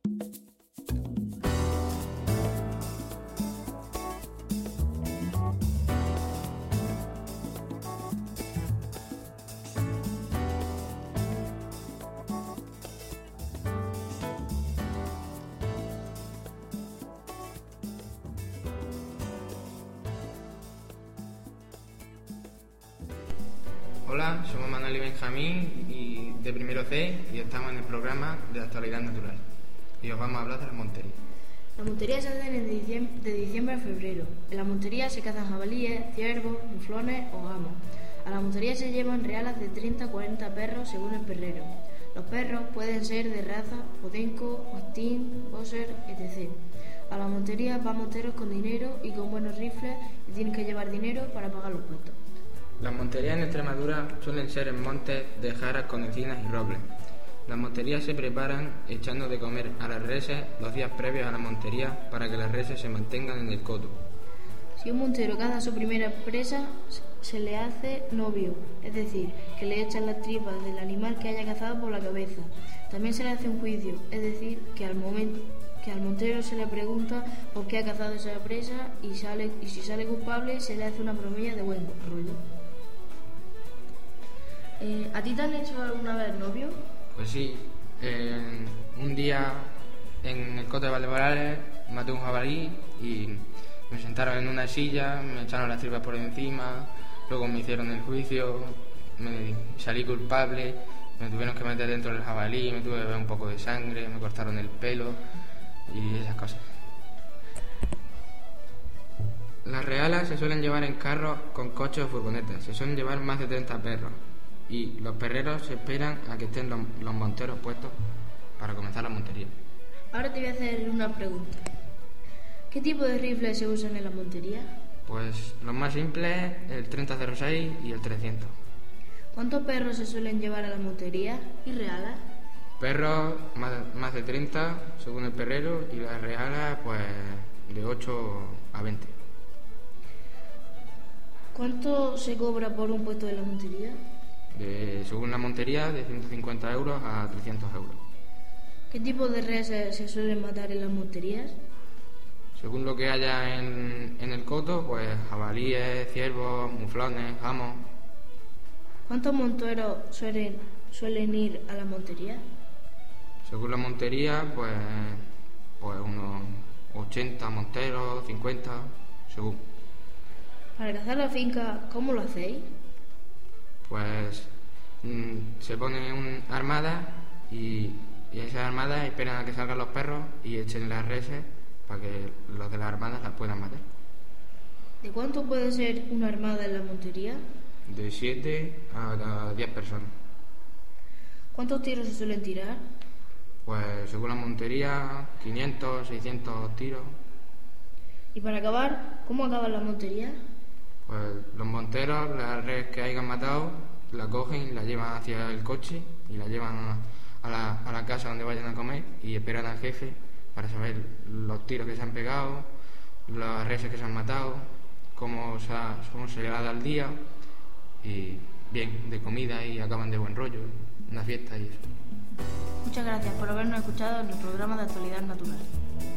Hola, somos Manuel y Benjamín y de primero C y estamos en el programa de actualidad natural y os vamos a hablar de la montería. Las monterías se hacen de diciembre a febrero. En la montería se cazan jabalíes, ciervos, muflones o gamos. A la montería se llevan realas de 30 a 40 perros según el perrero. Los perros pueden ser de raza podenco, mastín, boxer, etc. A la montería van monteros con dinero y con buenos rifles y tienen que llevar dinero para pagar los puestos. Las monterías en Extremadura suelen ser en montes de jaras con encinas y robles. Las monterías se preparan echando de comer a las reses los días previos a la montería para que las reses se mantengan en el coto. Si un montero caza su primera presa, se le hace novio, es decir, que le echan las tripas del animal que haya cazado por la cabeza. También se le hace un juicio, es decir, que al montero se le pregunta por qué ha cazado esa presa y si sale culpable se le hace una bromilla de buen rollo. ¿A ti te han hecho alguna vez novio? Pues sí, un día en el coto de Valdeborales maté un jabalí y me sentaron en una silla, me echaron las tripas por encima, luego me hicieron el juicio, me salí culpable, me tuvieron que meter dentro del jabalí, me tuve que beber un poco de sangre, me cortaron el pelo y esas cosas. Las realas se suelen llevar en carros con coches o furgonetas, se suelen llevar más de 30 perros y los perreros se esperan a que estén los monteros puestos para comenzar la montería. Ahora te voy a hacer una pregunta. ¿Qué tipo de rifles se usan en la montería? Pues los más simples, el 3006 y el 300. ¿Cuántos perros se suelen llevar a la montería y realas? Perros más de 30 según el perrero y las realas pues de 8 a 20. ¿Cuánto se cobra por un puesto de la montería? Según la montería, de 150 euros a 300 euros. ¿Qué tipo de reses se suelen matar en las monterías? Según lo que haya en el coto, pues jabalíes, ciervos, muflones, gamos. ¿Cuántos monteros suelen ir a la montería? Según la montería, pues unos 80 monteros, 50, según. Para cazar la finca, ¿cómo lo hacéis? Pues se ponen armadas y esas armadas esperan a que salgan los perros y echen las reses para que los de las armadas las puedan matar. ¿De cuánto puede ser una armada en la montería? De 7 a 10 personas. ¿Cuántos tiros se suelen tirar? Pues según la montería, 500, 600 tiros. Y para acabar, ¿cómo acaba la montería? Pues los monteros, las reses que hayan matado, la cogen, la llevan hacia el coche y la llevan a la casa donde vayan a comer y esperan al jefe para saber los tiros que se han pegado, las reses que se han matado, cómo se le ha dado el día y bien, de comida y acaban de buen rollo, una fiesta y eso. Muchas gracias por habernos escuchado en el programa de Actualidad Natural.